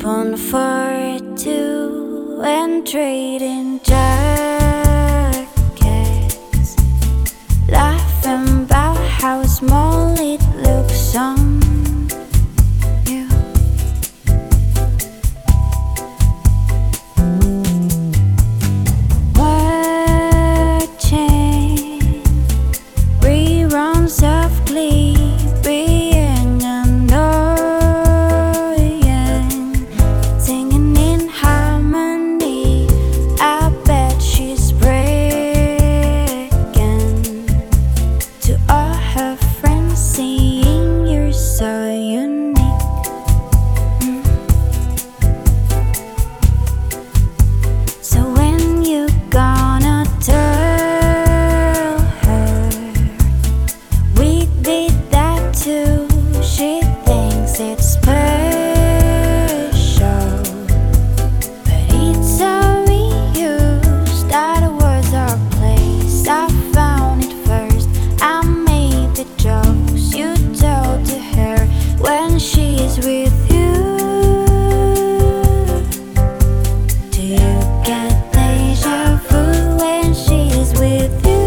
Pun for it too, and trading jackets, laughing about how small it looks on you. Watching reruns of Glee, being annoying, singing in harmony. I bet she's breaking to all her friends, seeing you're so unique. So when you gonna tell her we did that too? She thinks it's special, but it's so reused. That was our place. I found it first. I made the jokes you told to her when she's with you. Do you get deja vu when she's with you?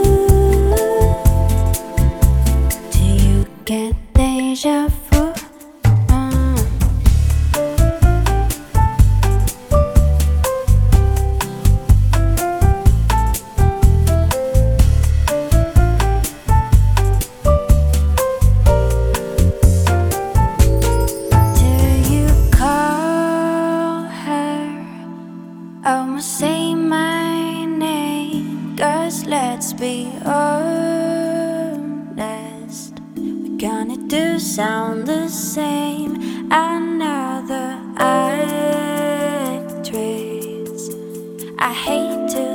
Do you get deja vu? Do you call her? Almost say my name, 'cause let's be honest, we're gonna do sound the same. Another actress. I hate to